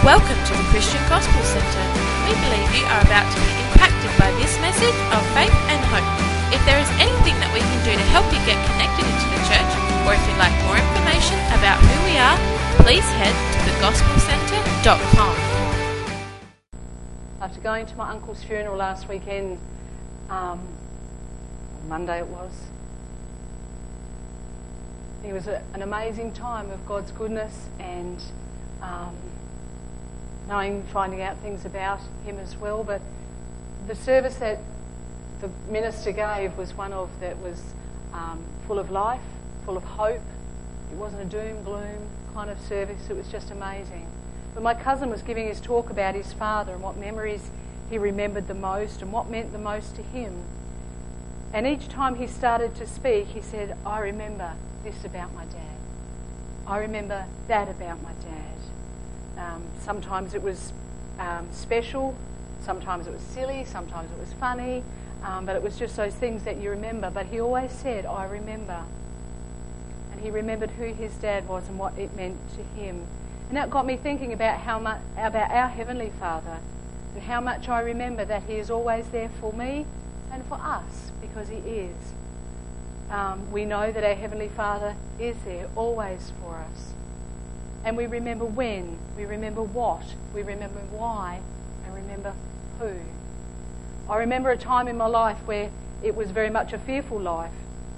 Welcome to the Christian Gospel Centre. We believe you are about to be impacted by this message of faith and hope. If there is anything that we can do to help you get connected into the church, or if you'd like more information about who we are, please head to thegospelcentre.com. After going to my uncle's funeral last weekend, Monday it was, it was an amazing time of God's goodness and finding out things about him as well. But the service that the minister gave was one of that was full of life, full of hope. It wasn't a doom, gloom kind of service. It was just amazing. But my cousin was giving his talk about his father and what memories he remembered the most and what meant the most to him. And each time he started to speak, he said, I remember this about my dad. I remember that about my dad. Sometimes it was special, sometimes it was silly, sometimes it was funny, but it was just those things that you remember. But he always said, I remember. And he remembered who his dad was and what it meant to him. And that got me thinking about about our Heavenly Father and how much I remember that he is always there for me and for us, because he is. We know that our Heavenly Father is there always for us. And we remember when, we remember what, we remember why, and remember who. I remember a time in my life where it was very much a fearful life.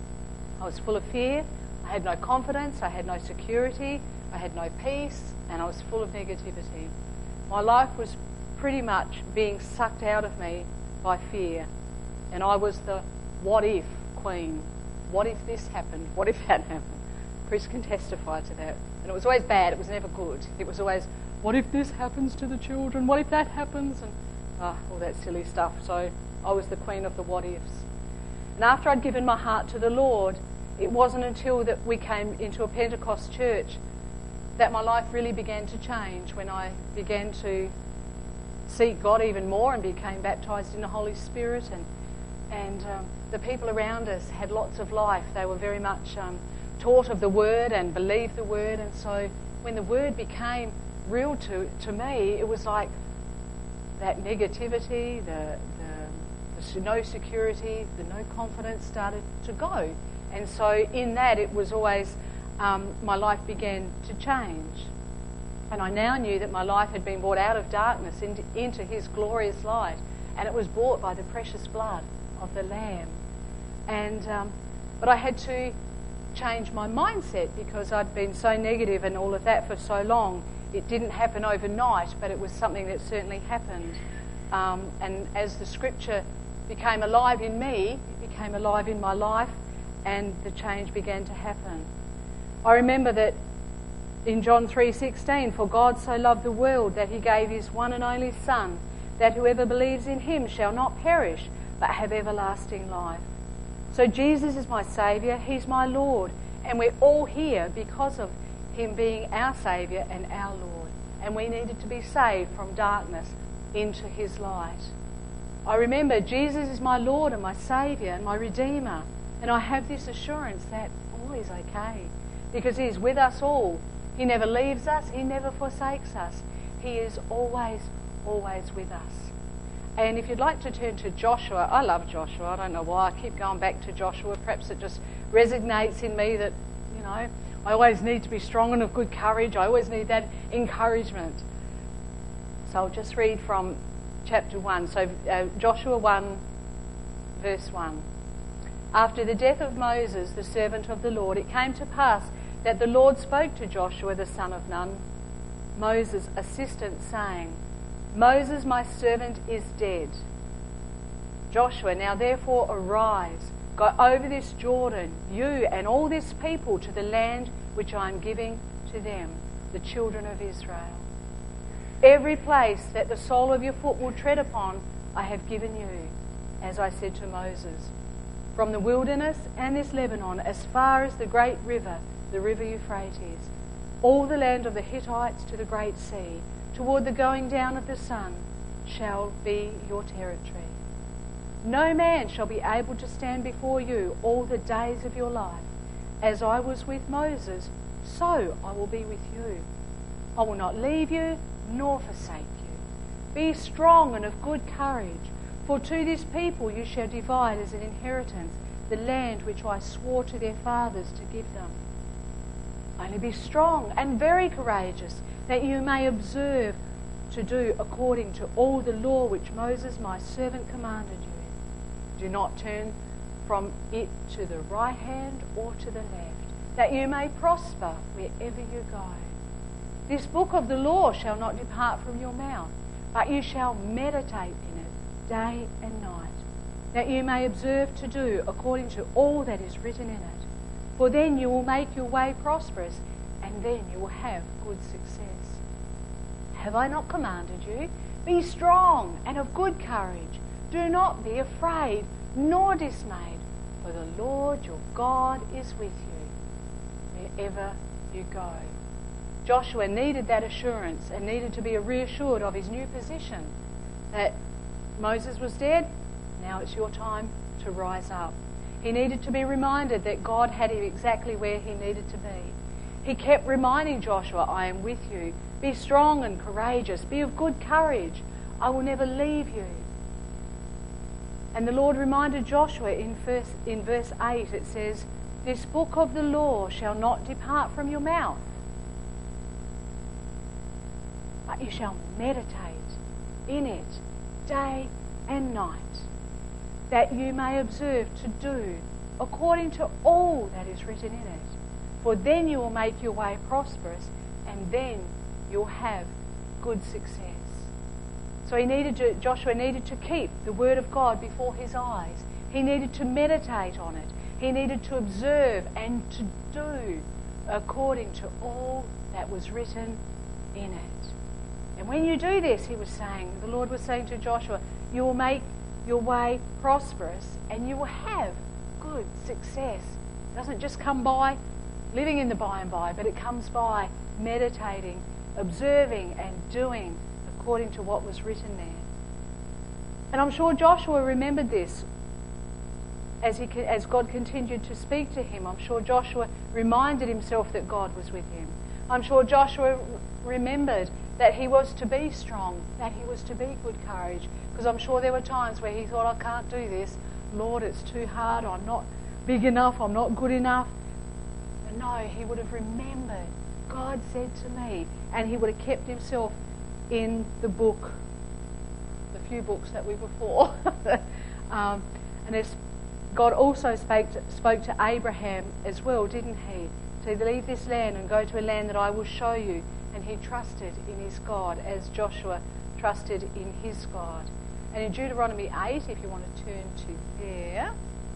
I was full of fear, I had no confidence, I had no security, I had no peace, and I was full of negativity. My life was pretty much being sucked out of me by fear. And I was the what if queen. What if this happened? What if that happened? Chris can testify to that. And it was always bad. It was never good. It was always, what if this happens to the children? What if that happens? And all that silly stuff. So I was the queen of the what ifs. And after I'd given my heart to the Lord, it wasn't until that we came into a Pentecost church that my life really began to change, when I began to seek God even more and became baptised in the Holy Spirit. And the people around us had lots of life. They were very much taught of the Word and believed the Word. And so when the Word became real to me, it was like that negativity, the no security, the no confidence started to go. And so in that, it was always, my life began to change. And I now knew that my life had been brought out of darkness into His glorious light. And it was bought by the precious blood of the Lamb. And but I had to change my mindset, because I'd been so negative and all of that for so long. It didn't happen overnight, but it was something that certainly happened. And as the scripture became alive in me, it became alive in my life, and the change began to happen. I remember that in John 3:16, for God so loved the world that he gave his one and only Son, that whoever believes in him shall not perish, but have everlasting life. So Jesus is my Saviour, he's my Lord, and we're all here because of him being our Saviour and our Lord. And we needed to be saved from darkness into his light. I remember Jesus is my Lord and my Saviour and my Redeemer, and I have this assurance that all is okay, because he is with us all. He never leaves us, he never forsakes us. He is always, always with us. And if you'd like to turn to Joshua, I love Joshua. I don't know why. I keep going back to Joshua. Perhaps it just resonates in me that, I always need to be strong and of good courage. I always need that encouragement. So I'll just read from chapter 1. So Joshua 1, verse 1. After the death of Moses, the servant of the Lord, it came to pass that the Lord spoke to Joshua, the son of Nun, Moses' assistant, saying, Moses, my servant, is dead. Joshua, now therefore arise, go over this Jordan, you and all this people, to the land which I am giving to them, the children of Israel. Every place that the sole of your foot will tread upon, I have given you, as I said to Moses, from the wilderness and this Lebanon, as far as the great river, the river Euphrates, all the land of the Hittites to the great sea, toward the going down of the sun, shall be your territory. No man shall be able to stand before you all the days of your life. As I was with Moses, so I will be with you. I will not leave you nor forsake you. Be strong and of good courage, for to this people you shall divide as an inheritance the land which I swore to their fathers to give them. Only be strong and very courageous, that you may observe to do according to all the law which Moses my servant commanded you. Do not turn from it to the right hand or to the left, that you may prosper wherever you go. This book of the law shall not depart from your mouth, but you shall meditate in it day and night, that you may observe to do according to all that is written in it. For then you will make your way prosperous, and then you will have good success. Have I not commanded you? Be strong and of good courage. Do not be afraid nor dismayed, for the Lord your God is with you wherever you go. Joshua needed that assurance and needed to be reassured of his new position, that Moses was dead, now it's your time to rise up. He needed to be reminded that God had him exactly where he needed to be. He kept reminding Joshua, I am with you. Be strong and courageous. Be of good courage. I will never leave you. And the Lord reminded Joshua in verse 8, it says, this book of the law shall not depart from your mouth, but you shall meditate in it day and night, that you may observe to do according to all that is written in it. For then you will make your way prosperous, and then you'll have good success. So Joshua needed to keep the word of God before his eyes. He needed to meditate on it. He needed to observe and to do according to all that was written in it. And when you do this, the Lord was saying to Joshua, you will make your way prosperous and you will have good success. It doesn't just come by living in the by and by, but it comes by meditating, observing and doing according to what was written there. And I'm sure Joshua remembered this as God continued to speak to him. I'm sure Joshua reminded himself that God was with him. I'm sure Joshua remembered that he was to be strong, that he was to be good courage, because I'm sure there were times where he thought, I can't do this. Lord, it's too hard. I'm not big enough. I'm not good enough. But no, he would have remembered, God said to me, and he would have kept himself in the book, the few books that we were for. And as God also spoke to Abraham as well, didn't he? To leave this land and go to a land that I will show you. And he trusted in his God as Joshua trusted in his God. And in Deuteronomy 8, if you want to turn to there,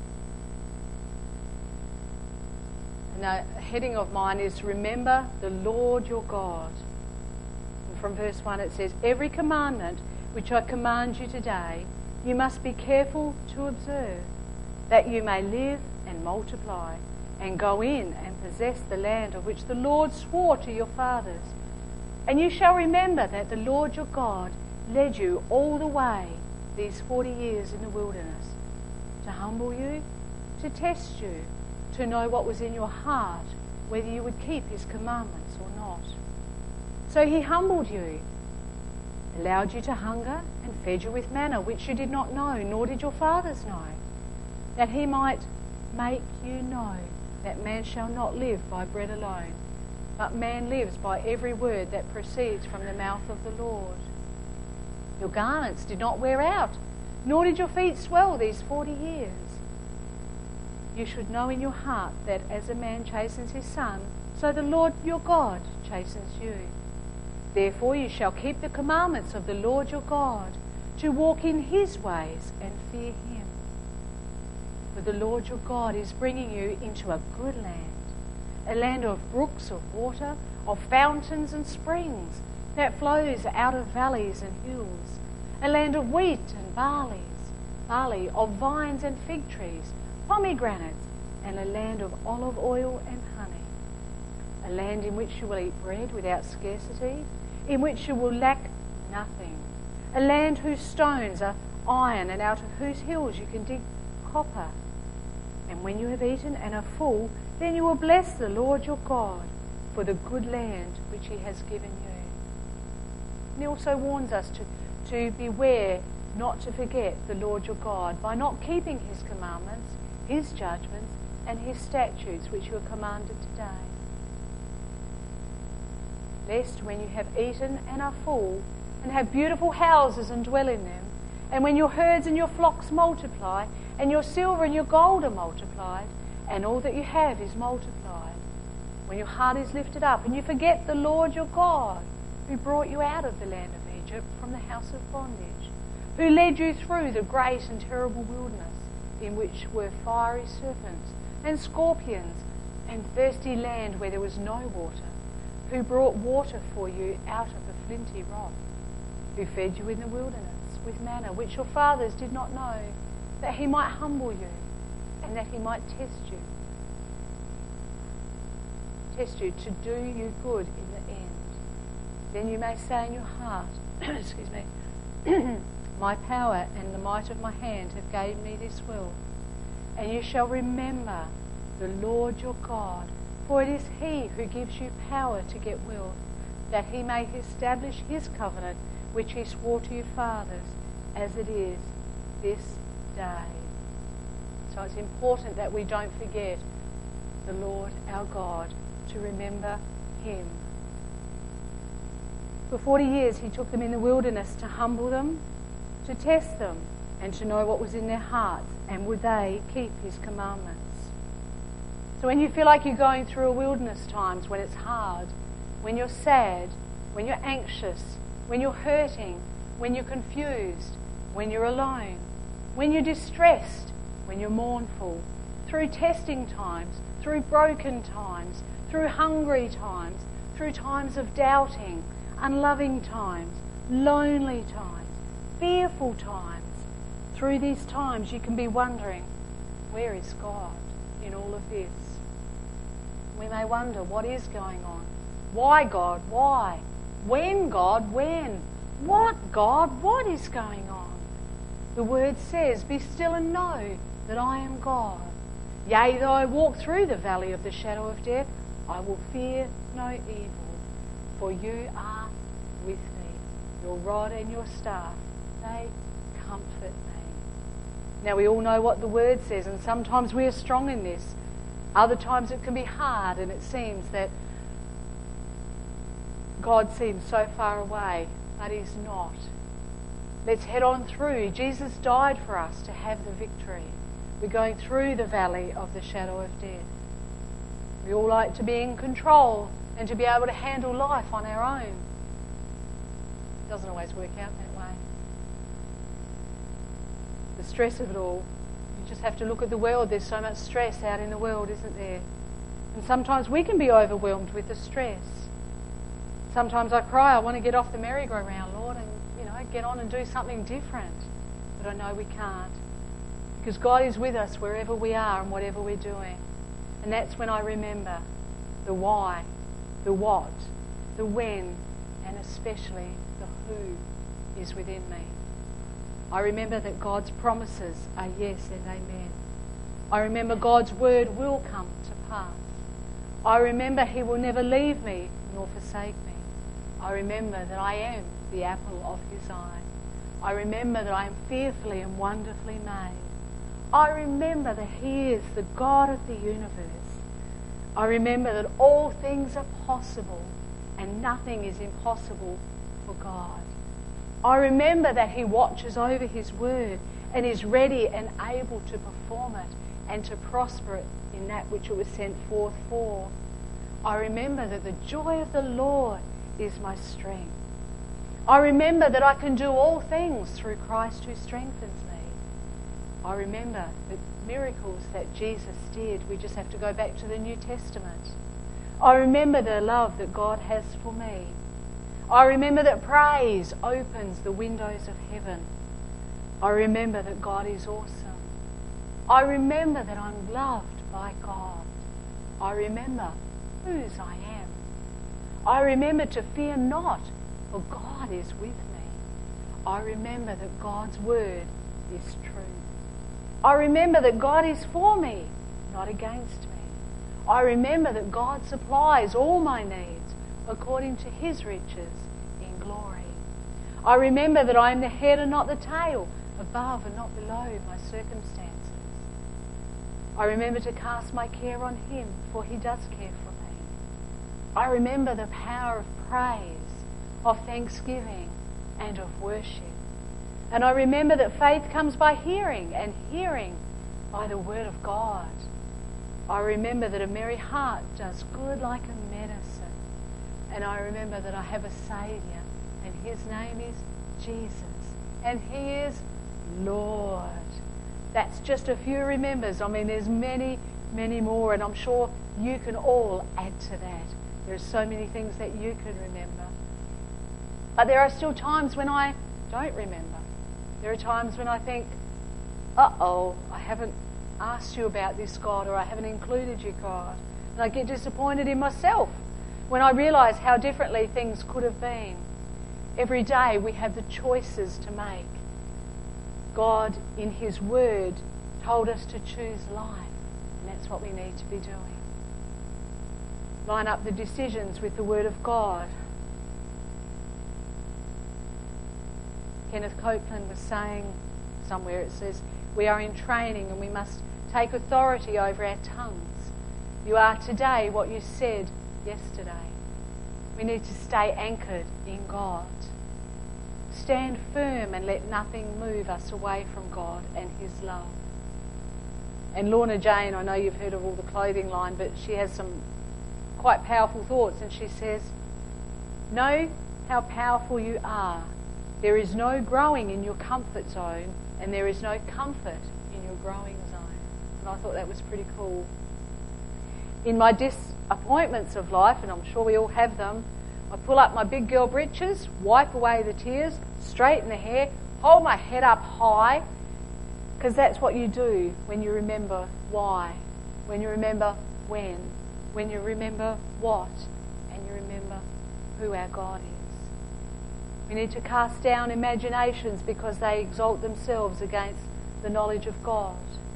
and the heading of mine is Remember the Lord your God. And from verse 1 it says, every commandment which I command you today, you must be careful to observe, that you may live and multiply, and go in and possess the land of which the Lord swore to your fathers. And you shall remember that the Lord your God led you all the way these 40 years in the wilderness, to humble you, to test you, to know what was in your heart, whether you would keep his commandments or not. So he humbled you, allowed you to hunger, and fed you with manna, which you did not know, nor did your fathers know, that he might make you know that man shall not live by bread alone, but man lives by every word that proceeds from the mouth of the Lord. Your garments did not wear out, nor did your feet swell these 40 years. You should know in your heart that as a man chastens his son, so the Lord your God chastens you. Therefore you shall keep the commandments of the Lord your God, to walk in his ways and fear him. For the Lord your God is bringing you into a good land, a land of brooks of water, of fountains and springs, that flows out of valleys and hills, a land of wheat and barley, of vines and fig trees, pomegranates, and a land of olive oil and honey, a land in which you will eat bread without scarcity, in which you will lack nothing, a land whose stones are iron and out of whose hills you can dig copper. And when you have eaten and are full, then you will bless the Lord your God for the good land which he has given you. he also warns us to beware not to forget the Lord your God by not keeping his commandments, his judgments, and his statutes which you are commanded today. Lest when you have eaten and are full, and have beautiful houses and dwell in them, and when your herds and your flocks multiply, and your silver and your gold are multiplied, and all that you have is multiplied, when your heart is lifted up, and you forget the Lord your God, who brought you out of the land of Egypt from the house of bondage, who led you through the great and terrible wilderness, in which were fiery serpents, and scorpions, and thirsty land where there was no water, who brought water for you out of the flinty rock, who fed you in the wilderness with manna, which your fathers did not know, that he might humble you, and that he might test you to do you good in the end. Then you may say in your heart, excuse me, my power and the might of my hand have gave me this will. And you shall remember the Lord your God, for it is he who gives you power to get wealth, that he may establish his covenant, which he swore to your fathers, as it is this day. So it's important that we don't forget the Lord our God, to remember him. For 40 years he took them in the wilderness to humble them, to test them, and to know what was in their hearts, and would they keep his commandments. So when you feel like you're going through a wilderness times, when it's hard, when you're sad, when you're anxious, when you're hurting, when you're confused, when you're alone, when you're distressed, when you're mournful, through testing times, through broken times, through hungry times, through times of doubting, unloving times, lonely times, fearful times, through these times you can be wondering, where is God in all of this? We may wonder, what is going on? Why, God? Why? When, God? When? What, God? What is going on? The word says, be still and know that I am God. Yea, though I walk through the valley of the shadow of death, I will fear no evil, for you are with me. Your rod and your staff, they comfort me. Now we all know what the word says, and sometimes we are strong in this. Other times it can be hard, and it seems that God seems so far away, but he's not. Let's head on through. Jesus died for us to have the victory. We're going through the valley of the shadow of death. We all like to be in control and to be able to handle life on our own. It doesn't always work out that way. The stress of it all, you just have to look at the world. There's so much stress out in the world, isn't there? And sometimes we can be overwhelmed with the stress. Sometimes I cry, I want to get off the merry-go-round, Lord, and get on and do something different. But I know we can't. Because God is with us wherever we are and whatever we're doing. And that's when I remember the why, the what, the when, and especially the who is within me. I remember that God's promises are yes and amen. I remember God's word will come to pass. I remember he will never leave me nor forsake me. I remember that I am the apple of his eye. I remember that I am fearfully and wonderfully made. I remember that he is the God of the universe. I remember that all things are possible and nothing is impossible for God. I remember that he watches over his word and is ready and able to perform it and to prosper it in that which it was sent forth for. I remember that the joy of the Lord is my strength. I remember that I can do all things through Christ who strengthens me. I remember the miracles that Jesus did. We just have to go back to the New Testament. I remember the love that God has for me. I remember that praise opens the windows of heaven. I remember that God is awesome. I remember that I'm loved by God. I remember whose I am. I remember to fear not, for God is with me. I remember that God's word is true. I remember that God is for me, not against me. I remember that God supplies all my needs according to his riches in glory. I remember that I am the head and not the tail, above and not below my circumstances. I remember to cast my care on him, for he does care for me. I remember the power of praise, of thanksgiving, and of worship. And I remember that faith comes by hearing, and hearing by the word of God. I remember that a merry heart does good like a medicine. And I remember that I have a Saviour, and his name is Jesus, and he is Lord. That's just a few remembers. I mean, there's many, many more, and I'm sure you can all add to that. There's so many things that you can remember. But there are still times when I don't remember. There are times when I think, I haven't asked you about this, God, or I haven't included you, God. And I get disappointed in myself when I realise how differently things could have been. Every day we have the choices to make. God, in his word, told us to choose life, and that's what we need to be doing. Line up the decisions with the word of God. Kenneth Copeland was saying somewhere, it says, we are in training and we must take authority over our tongues. You are today what you said yesterday. We need to stay anchored in God. Stand firm and let nothing move us away from God and his love. And Lorna Jane, I know you've heard of all the clothing line, but she has some quite powerful thoughts, and she says, know how powerful you are. There is no growing in your comfort zone, and there is no comfort in your growing zone. And I thought that was pretty cool. In my disappointments of life, and I'm sure we all have them, I pull up my big girl britches, wipe away the tears, straighten the hair, hold my head up high, because that's what you do when you remember why, when you remember when you remember what, and you remember who our God is. We need to cast down imaginations because they exalt themselves against the knowledge of God.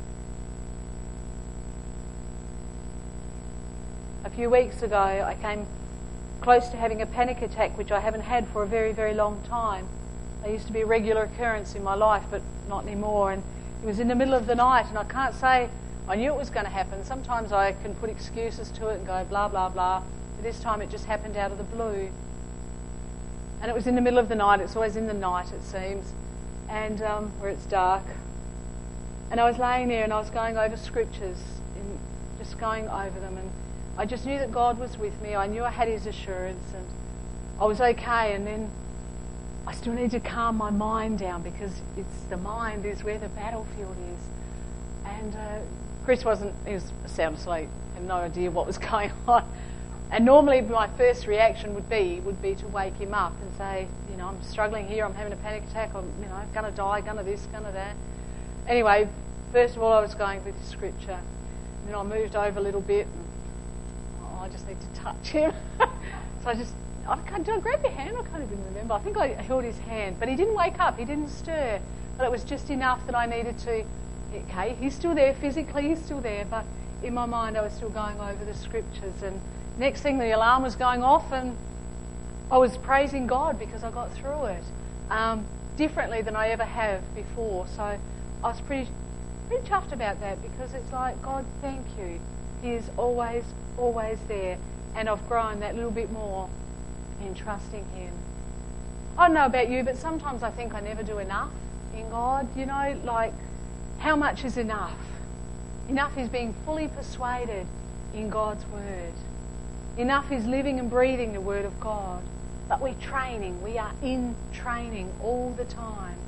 A few weeks ago, I came close to having a panic attack, which I haven't had for a very, very long time. They used to be a regular occurrence in my life, but not anymore. And it was in the middle of the night, and I can't say I knew it was going to happen. Sometimes I can put excuses to it and go blah, blah, blah. But this time it just happened out of the blue. And it was in the middle of the night. It's always in the night, it seems, and where it's dark. And I was laying there and I was going over scriptures, and just going over them, and I just knew that God was with me. I knew I had his assurance, and I was okay. And then I still need to calm my mind down, because it's the mind is where the battlefield is. And Chris he was sound asleep, had no idea what was going on. And normally my first reaction would be to wake him up and say, I'm struggling here, I'm having a panic attack, I'm going to die, going to this, going to that. Anyway, first of all I was going with the scripture. And then I moved over a little bit, and I just need to touch him. So did I grab your hand? I can't even remember. I think I held his hand, but he didn't wake up, he didn't stir. But it was just enough that I needed to, okay, he's still there physically, he's still there, but in my mind I was still going over the scriptures. And next thing, the alarm was going off, and I was praising God because I got through it differently than I ever have before. So I was pretty chuffed about that, because it's like, God, thank you. He is always, always there. And I've grown that little bit more in trusting him. I don't know about you, but sometimes I think I never do enough in God. Like, how much is enough? Enough is being fully persuaded in God's word. Enough is living and breathing the word of God. But we're training. We are in training all the time.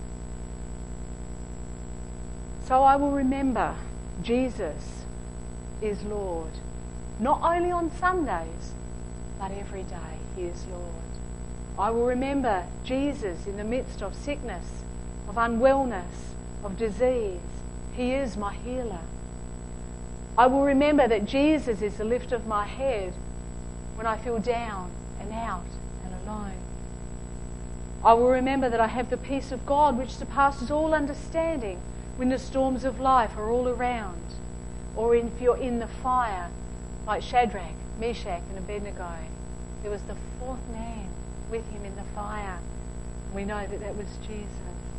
So I will remember Jesus is Lord. Not only on Sundays, but every day he is Lord. I will remember Jesus in the midst of sickness, of unwellness, of disease. He is my healer. I will remember that Jesus is the lift of my head when I feel down and out and alone. I will remember that I have the peace of God which surpasses all understanding when the storms of life are all around, or if you're in the fire like Shadrach, Meshach and Abednego. There was the fourth man with him in the fire. We know that that was Jesus.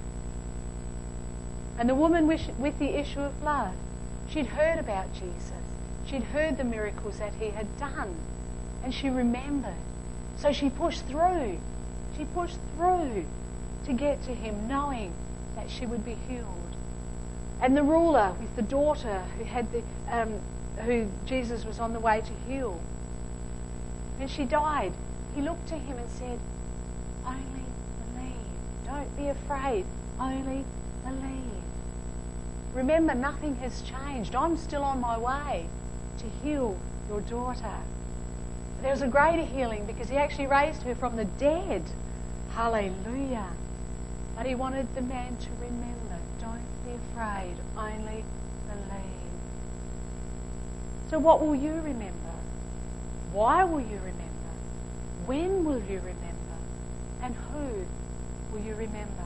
And the woman with the issue of blood, she'd heard about Jesus. She'd heard the miracles that he had done. And she remembered. So she pushed through. She pushed through to get to him, knowing that she would be healed. And the ruler with the daughter who Jesus was on the way to heal, when she died, he looked to him and said, "Only believe. Don't be afraid. Only believe." Remember, nothing has changed. I'm still on my way to heal your daughter. There was a greater healing because he actually raised her from the dead. Hallelujah. But he wanted the man to remember, don't be afraid, only believe. So what will you remember? Why will you remember? When will you remember? And who will you remember?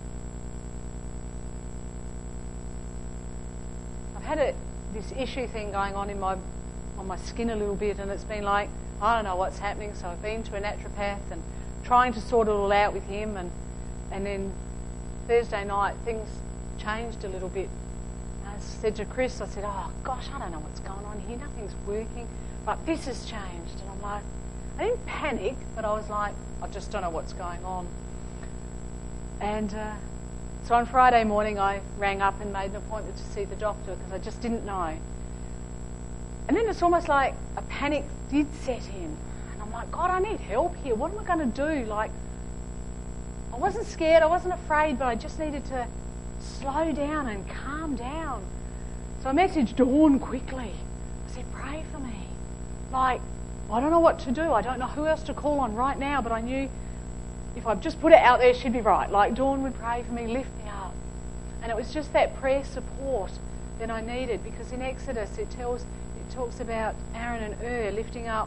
I've had this issue thing going on on my skin a little bit, and it's been like, I don't know what's happening, so I've been to a naturopath and trying to sort it all out with him, and then Thursday night things changed a little bit. I said to Chris, I said, "Oh gosh, I don't know what's going on here, nothing's working, but this has changed." And I'm like, I didn't panic, but I was like, I just don't know what's going on. And so on Friday morning I rang up and made an appointment to see the doctor because I just didn't know. And then it's almost like a panic did set in. And I'm like, God, I need help here. What am I going to do? Like, I wasn't scared, I wasn't afraid, but I just needed to slow down and calm down. So I messaged Dawn quickly. I said, pray for me. Like, I don't know what to do. I don't know who else to call on right now, but I knew if I just put it out there, she'd be right. Like, Dawn would pray for me, lift me up. And it was just that prayer support that I needed, because in Exodus it talks about Aaron and Ur lifting up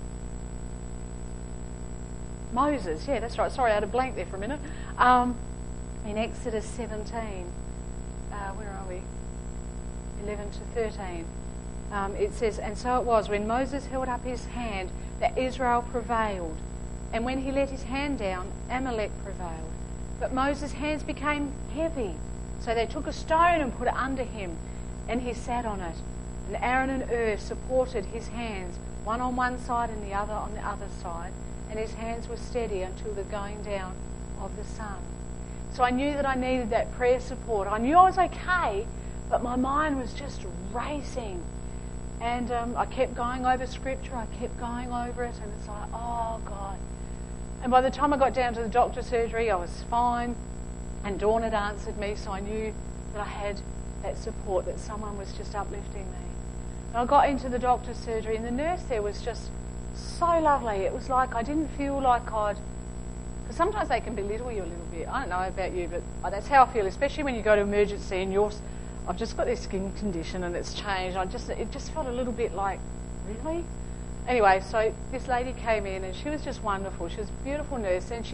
Moses. Yeah, that's right. Sorry, I had a blank there for a minute. In Exodus 17, where are we? 11 to 13. It says, "And so it was, when Moses held up his hand, that Israel prevailed. And when he let his hand down, Amalek prevailed. But Moses' hands became heavy. So they took a stone and put it under him, and he sat on it. And Aaron and Ur supported his hands, one on one side and the other on the other side. And his hands were steady until the going down of the sun." So I knew that I needed that prayer support. I knew I was okay, but my mind was just racing. And I kept going over scripture, I kept going over it, and it's like, oh God. And by the time I got down to the doctor's surgery, I was fine, and Dawn had answered me, so I knew that I had that support, that someone was just uplifting me. And I got into the doctor's surgery, and the nurse there was just so lovely. It was like I didn't feel like because sometimes they can belittle you a little bit. I don't know about you, but that's how I feel, especially when you go to emergency and I've just got this skin condition and it's changed. It just felt a little bit like, really? Anyway, so this lady came in and she was just wonderful. She was a beautiful nurse, and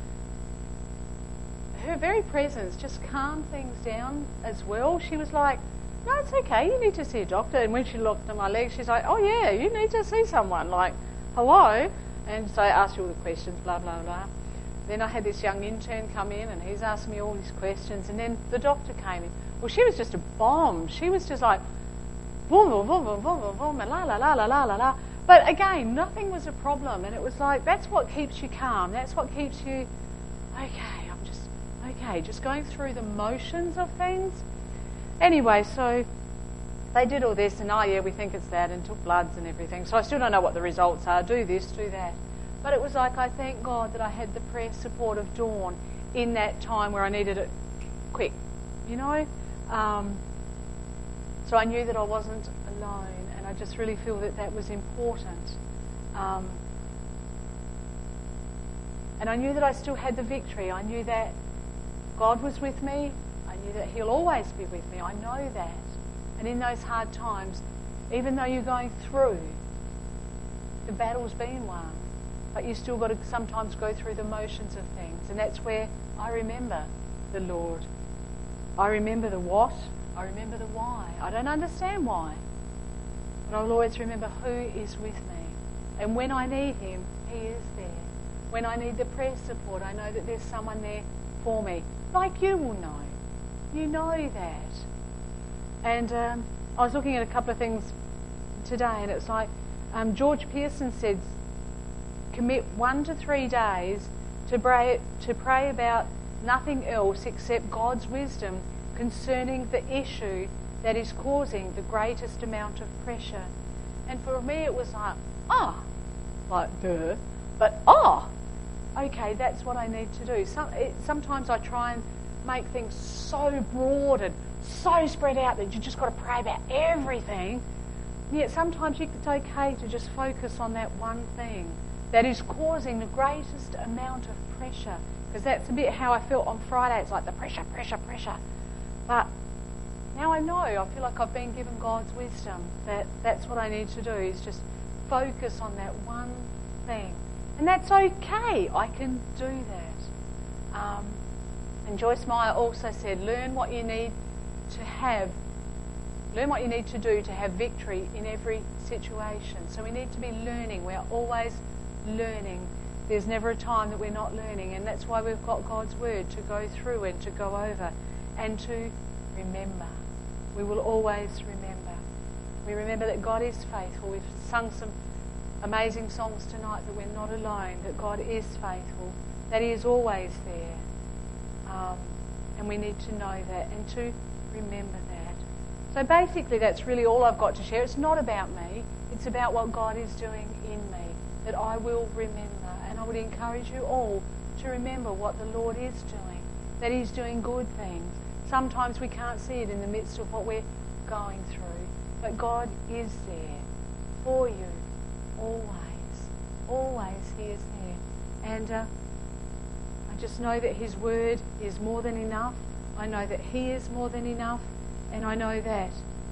her very presence just calmed things down as well. She was like, "No, it's okay, you need to see a doctor." And when she looked at my legs, she's like, "Oh yeah, you need to see someone." Like, hello? And so I asked you all the questions, blah, blah, blah. Then I had this young intern come in and he's asking me all these questions, and then the doctor came in. Well, she was just a bomb. She was just like, boom, boom, boom, boom, boom, boom, boom, and la, la, la, la, la, la, la. But again, nothing was a problem, and it was like, that's what keeps you calm. That's what keeps you, just going through the motions of things. Anyway, so they did all this, and we think it's that, and took bloods and everything. So I still don't know what the results are. Do this, do that. But it was like, I thank God that I had the prayer support of Dawn in that time where I needed it quick, you know. So I knew that I wasn't alone, and I just really feel that was important. And I knew that I still had the victory. I knew that God was with me. I knew that He'll always be with me. I know that. And in those hard times, even though you're going through, the battle's been won, but you still got to sometimes go through the motions of things. And that's where I remember the Lord. I remember the what, I remember the why. I don't understand why, but I'll always remember who is with me. And when I need Him, He is there. When I need the prayer support, I know that there's someone there for me. Like you will know. You know that. And I was looking at a couple of things today, and it's like George Pearson said, commit 1 to 3 days to pray about nothing else except God's wisdom concerning the issue that is causing the greatest amount of pressure. And for me it was like, duh, but okay, that's what I need to do. Sometimes I try and make things so broad and so spread out that you just got to pray about everything. Yet sometimes it's okay to just focus on that one thing that is causing the greatest amount of pressure. Because that's a bit how I felt on Friday. It's like the pressure. But now I know, I feel like I've been given God's wisdom, that's what I need to do, is just focus on that one thing. And that's okay. I can do that. And Joyce Meyer also said, learn what you need to do to have victory in every situation. So we need to be learning. We are always learning. There's never a time that we're not learning, and that's why we've got God's Word to go through and to go over and to remember. We will always remember. We remember that God is faithful. We've sung some amazing songs tonight that we're not alone, that God is faithful, that He is always there. And we need to know that and to remember that. So basically that's really all I've got to share. It's not about me. It's about what God is doing in me, that I will remember. And I would encourage you all to remember what the Lord is doing, that He's doing good things. Sometimes we can't see it in the midst of what we're going through, but God is there for you, always. Always He is there. And I just know that His Word is more than enough. I know that He is more than enough, and I know that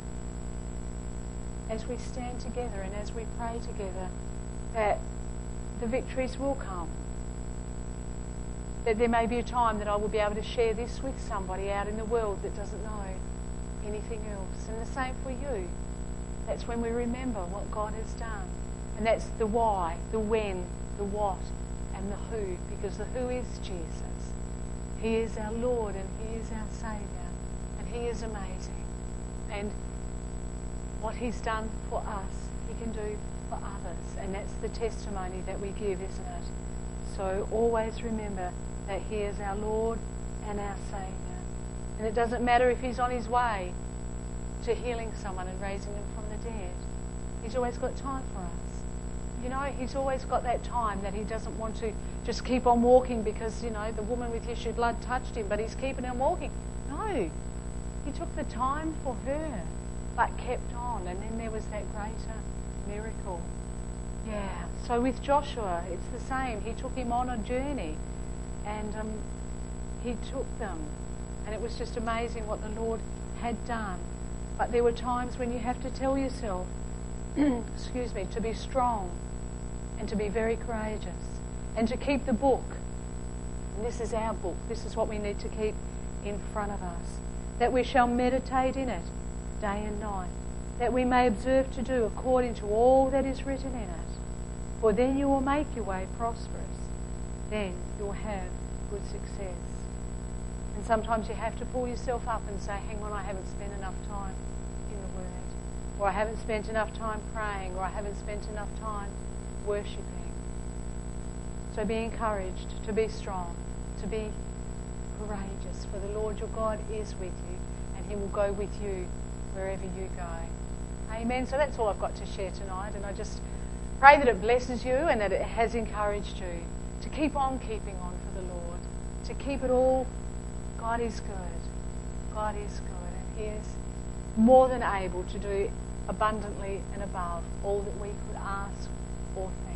as we stand together and as we pray together, that the victories will come. That there may be a time that I will be able to share this with somebody out in the world that doesn't know anything else. And the same for you. That's when we remember what God has done. And that's the why, the when, the what, and the who. Because the who is Jesus. He is our Lord and He is our Saviour. And He is amazing. And what He's done for us, He can do for others. And that's the testimony that we give, isn't it? So always remember that He is our Lord and our Saviour. And it doesn't matter if He's on His way to healing someone and raising them from the dead. He's always got time for us. You know, He's always got that time that He doesn't want to just keep on walking because, you know, the woman with issue of blood touched Him, but He's keeping on walking. No. He took the time for her, but kept on. And then there was that greater miracle. Yeah. So with Joshua, it's the same. He took him on a journey, and he took them, and it was just amazing what the Lord had done. But there were times when you have to tell yourself, to be strong and to be very courageous and to keep the book. And this is our book. This is what we need to keep in front of us. That we shall meditate in it day and night, that we may observe to do according to all that is written in it. For then you will make your way prosperous. Then you will have good success. And sometimes you have to pull yourself up and say, hang on, I haven't spent enough time in the Word. Or I haven't spent enough time praying. Or I haven't spent enough time worshipping. So be encouraged to be strong, to be courageous. For the Lord your God is with you, and He will go with you wherever you go. Amen. So that's all I've got to share tonight. And I just pray that it blesses you and that it has encouraged you to keep on keeping on for the Lord. To keep it all. God is good. God is good. And He is more than able to do abundantly and above all that we could ask or think.